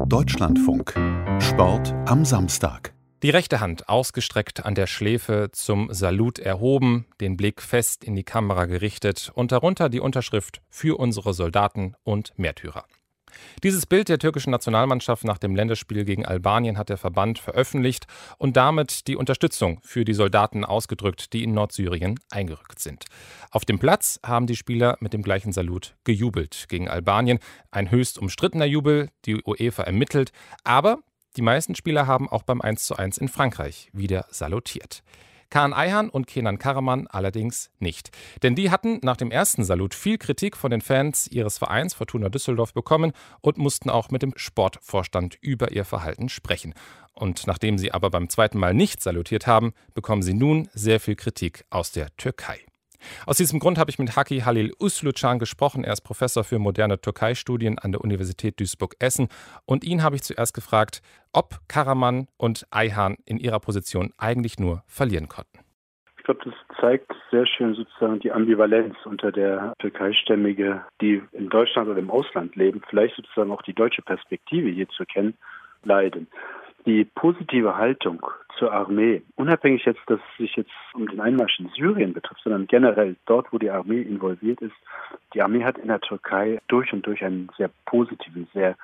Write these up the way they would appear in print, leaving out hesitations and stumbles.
Deutschlandfunk. Sport am Samstag. Die rechte Hand ausgestreckt an der Schläfe, zum Salut erhoben, den Blick fest in die Kamera gerichtet und darunter die Unterschrift „Für unsere Soldaten und Märtyrer“. Dieses Bild der türkischen Nationalmannschaft nach dem Länderspiel gegen Albanien hat der Verband veröffentlicht und damit die Unterstützung für die Soldaten ausgedrückt, die in Nordsyrien eingerückt sind. Auf dem Platz haben die Spieler mit dem gleichen Salut gejubelt gegen Albanien. Ein höchst umstrittener Jubel, die UEFA ermittelt, aber die meisten Spieler haben auch beim 1:1 in Frankreich wieder salutiert. Kaan Ayhan und Kenan Karaman allerdings nicht. Denn die hatten nach dem ersten Salut viel Kritik von den Fans ihres Vereins Fortuna Düsseldorf bekommen und mussten auch mit dem Sportvorstand über ihr Verhalten sprechen. Und nachdem sie aber beim zweiten Mal nicht salutiert haben, bekommen sie nun sehr viel Kritik aus der Türkei. Aus diesem Grund habe ich mit Haki Halil Uslucan gesprochen. Er ist Professor für moderne Türkei-Studien an der Universität Duisburg-Essen. Und ihn habe ich zuerst gefragt, ob Karaman und Ayhan in ihrer Position eigentlich nur verlieren konnten. Ich glaube, das zeigt sehr schön sozusagen die Ambivalenz, unter der Türkeistämmige, die in Deutschland oder im Ausland leben, vielleicht sozusagen auch die deutsche Perspektive hier zu kennen, leiden. Die positive Haltung zur Armee, unabhängig jetzt, dass es sich jetzt um den Einmarsch in Syrien betrifft, sondern generell dort, wo die Armee involviert ist. Die Armee hat in der Türkei durch und durch einen sehr positiven, sehr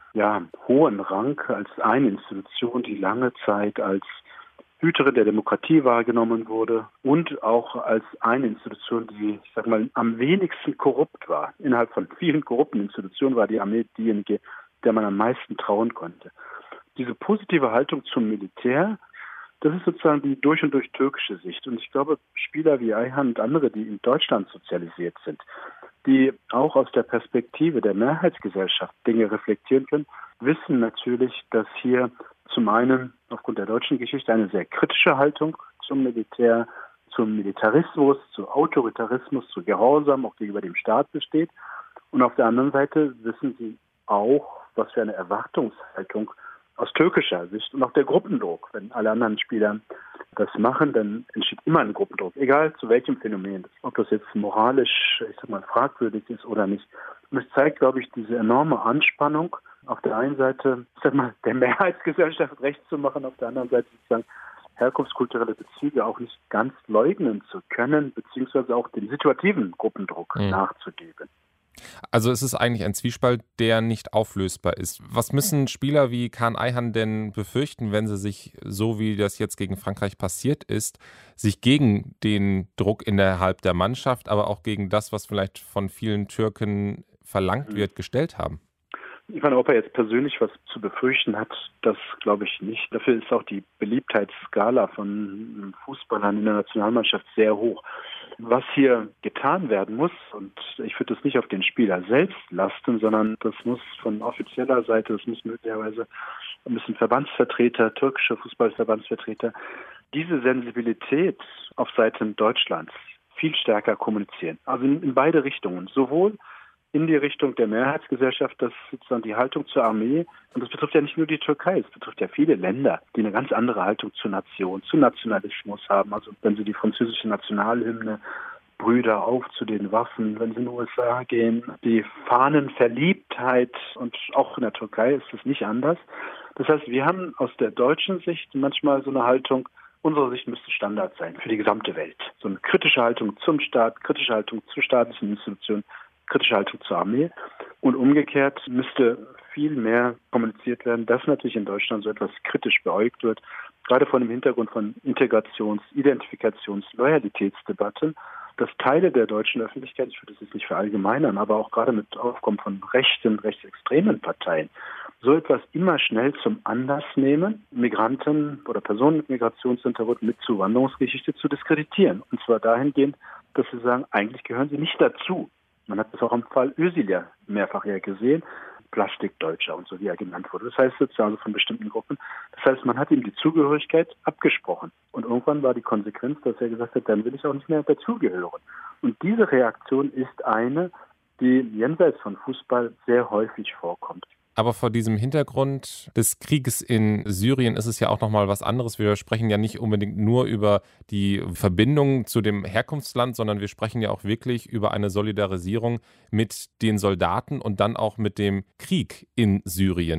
hohen Rang als eine Institution, die lange Zeit als Hüterin der Demokratie wahrgenommen wurde und auch als eine Institution, die, am wenigsten korrupt war. Innerhalb von vielen korrupten Institutionen war die Armee diejenige, der man am meisten trauen konnte. Diese positive Haltung zum Militär, das ist sozusagen die durch und durch türkische Sicht. Und ich glaube, Spieler wie Ayhan und andere, die in Deutschland sozialisiert sind, die auch aus der Perspektive der Mehrheitsgesellschaft Dinge reflektieren können, wissen natürlich, dass hier zum einen aufgrund der deutschen Geschichte eine sehr kritische Haltung zum Militär, zum Militarismus, zu Autoritarismus, zu Gehorsam auch gegenüber dem Staat besteht. Und auf der anderen Seite wissen sie auch, was für eine Erwartungshaltung aus türkischer Sicht und auch der Gruppendruck. Wenn alle anderen Spieler das machen, dann entsteht immer ein Gruppendruck, egal zu welchem Phänomen, ob das jetzt moralisch, fragwürdig ist oder nicht. Und es zeigt, glaube ich, diese enorme Anspannung, auf der einen Seite, der Mehrheitsgesellschaft recht zu machen, auf der anderen Seite sozusagen herkunftskulturelle Bezüge auch nicht ganz leugnen zu können, beziehungsweise auch dem situativen Gruppendruck nachzugeben. Also es ist eigentlich ein Zwiespalt, der nicht auflösbar ist. Was müssen Spieler wie Kaan Ayhan denn befürchten, wenn sie sich, so wie das jetzt gegen Frankreich passiert ist, sich gegen den Druck innerhalb der Mannschaft, aber auch gegen das, was vielleicht von vielen Türken verlangt wird, gestellt haben? Ich meine, ob er jetzt persönlich was zu befürchten hat, das glaube ich nicht. Dafür ist auch die Beliebtheitsskala von Fußballern in der Nationalmannschaft sehr hoch. Was hier getan werden muss, und ich würde das nicht auf den Spieler selbst lasten, sondern das muss von offizieller Seite, das müssen möglicherweise Verbandsvertreter, türkische Fußballverbandsvertreter, diese Sensibilität auf Seiten Deutschlands viel stärker kommunizieren. Also in beide Richtungen. Sowohl in die Richtung der Mehrheitsgesellschaft, dass sozusagen die Haltung zur Armee, und das betrifft ja nicht nur die Türkei, es betrifft ja viele Länder, die eine ganz andere Haltung zur Nation, zu Nationalismus haben. Also wenn Sie die französische Nationalhymne, Brüder auf zu den Waffen, wenn Sie in den USA gehen, die Fahnenverliebtheit, und auch in der Türkei ist es nicht anders. Das heißt, wir haben aus der deutschen Sicht manchmal so eine Haltung, unsere Sicht müsste Standard sein für die gesamte Welt. So eine kritische Haltung zum Staat, kritische Haltung zu staatlichen Institutionen, kritische Haltung zur Armee. Und umgekehrt müsste viel mehr kommuniziert werden, dass natürlich in Deutschland so etwas kritisch beäugt wird, gerade vor dem Hintergrund von Integrations-, Identifikations-, Loyalitätsdebatten, dass Teile der deutschen Öffentlichkeit, ich würde das jetzt nicht verallgemeinern, aber auch gerade mit Aufkommen von rechten, rechtsextremen Parteien, so etwas immer schnell zum Anlass nehmen, Migranten oder Personen mit Migrationshintergrund mit Zuwanderungsgeschichte zu diskreditieren. Und zwar dahingehend, dass sie sagen, eigentlich gehören sie nicht dazu. Man hat das auch im Fall Özil ja mehrfach gesehen, Plastikdeutscher und so, wie er genannt wurde. Das heißt sozusagen von bestimmten Gruppen. Das heißt, man hat ihm die Zugehörigkeit abgesprochen. Und irgendwann war die Konsequenz, dass er gesagt hat, dann will ich auch nicht mehr dazugehören. Und diese Reaktion ist eine, die jenseits von Fußball sehr häufig vorkommt. Aber vor diesem Hintergrund des Krieges in Syrien ist es ja auch nochmal was anderes. Wir sprechen ja nicht unbedingt nur über die Verbindung zu dem Herkunftsland, sondern wir sprechen ja auch wirklich über eine Solidarisierung mit den Soldaten und dann auch mit dem Krieg in Syrien.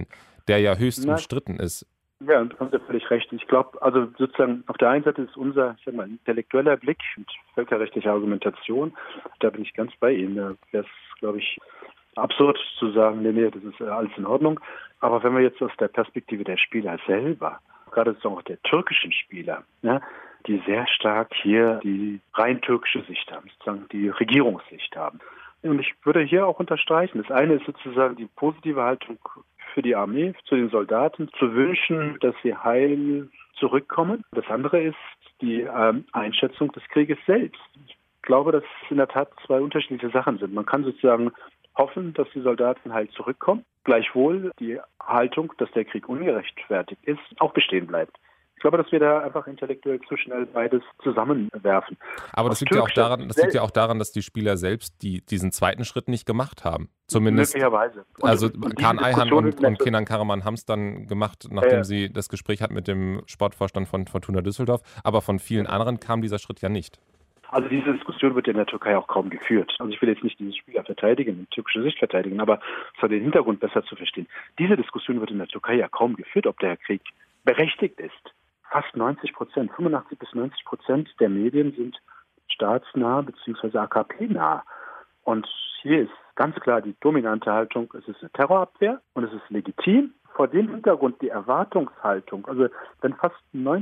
der ja höchst umstritten ist. Ja, da haben Sie völlig recht. Ich glaube, also sozusagen auf der einen Seite ist unser, ich sag mal, intellektueller Blick und völkerrechtliche Argumentation, da bin ich ganz bei Ihnen. Da wäre es, glaube ich, absurd zu sagen, nee, das ist alles in Ordnung. Aber wenn wir jetzt aus der Perspektive der Spieler selber, gerade auch der türkischen Spieler, ja, die sehr stark hier die rein türkische Sicht haben, sozusagen die Regierungssicht haben. Und ich würde hier auch unterstreichen, das eine ist sozusagen die positive Haltung für die Armee, zu den Soldaten, zu wünschen, dass sie heil zurückkommen. Das andere ist die Einschätzung des Krieges selbst. Ich glaube, dass es in der Tat zwei unterschiedliche Sachen sind. Man kann sozusagen hoffen, dass die Soldaten heil zurückkommen. Gleichwohl die Haltung, dass der Krieg ungerechtfertigt ist, auch bestehen bleibt. Ich glaube, dass wir da einfach intellektuell zu schnell beides zusammenwerfen. Aber das liegt ja auch daran, dass die Spieler selbst diesen zweiten Schritt nicht gemacht haben. Zumindest. Möglicherweise. Also Kaan Ayhan und Kenan Karaman haben es dann gemacht, nachdem sie das Gespräch hatten mit dem Sportvorstand von Fortuna Düsseldorf. Aber von vielen anderen kam dieser Schritt ja nicht. Also diese Diskussion wird ja in der Türkei auch kaum geführt. Also ich will jetzt nicht diese Spieler verteidigen, die türkische Sicht verteidigen, aber es hat den Hintergrund besser zu verstehen. Diese Diskussion wird in der Türkei ja kaum geführt, ob der Krieg berechtigt ist. Fast 90%, 85-90% der Medien sind staatsnah bzw. AKP-nah. Und hier ist ganz klar die dominante Haltung, es ist eine Terrorabwehr und es ist legitim. Vor dem Hintergrund die Erwartungshaltung, also wenn fast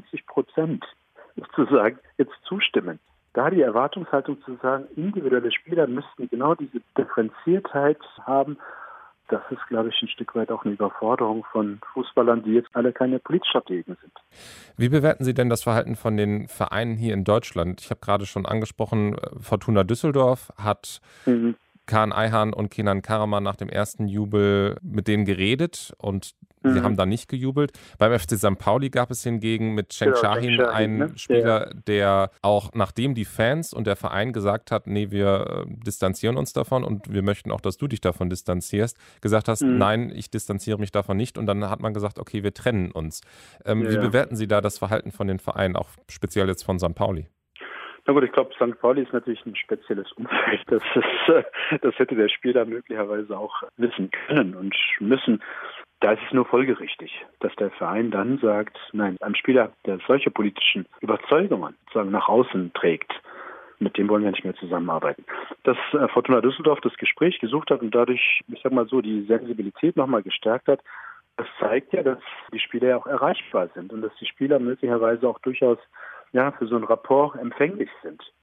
90% sozusagen jetzt zustimmen, da die Erwartungshaltung zu sagen, individuelle Spieler müssten genau diese Differenziertheit haben, das ist, glaube ich, ein Stück weit auch eine Überforderung von Fußballern, die jetzt alle keine Politstrategen sind. Wie bewerten Sie denn das Verhalten von den Vereinen hier in Deutschland? Ich habe gerade schon angesprochen, Fortuna Düsseldorf hat Kaan Ayhan und Kenan Karaman nach dem ersten Jubel mit denen geredet und sie haben da nicht gejubelt. Beim FC St. Pauli gab es hingegen mit Cenk Şahin einen Spieler, der auch nachdem die Fans und der Verein gesagt hat, nee, wir distanzieren uns davon und wir möchten auch, dass du dich davon distanzierst, gesagt hast, nein, ich distanziere mich davon nicht und dann hat man gesagt, okay, wir trennen uns. Wie bewerten Sie da das Verhalten von den Vereinen, auch speziell jetzt von St. Pauli? Na gut, ich glaube, St. Pauli ist natürlich ein spezielles Umfeld. Das hätte der Spieler möglicherweise auch wissen können und müssen. Da ist es nur folgerichtig, dass der Verein dann sagt, nein, ein Spieler, der solche politischen Überzeugungen sozusagen nach außen trägt, mit dem wollen wir nicht mehr zusammenarbeiten. Dass Fortuna Düsseldorf das Gespräch gesucht hat und dadurch, ich sag mal so, die Sensibilität nochmal gestärkt hat, das zeigt ja, dass die Spieler ja auch erreichbar sind und dass die Spieler möglicherweise auch durchaus für so einen Rapport empfänglich sind.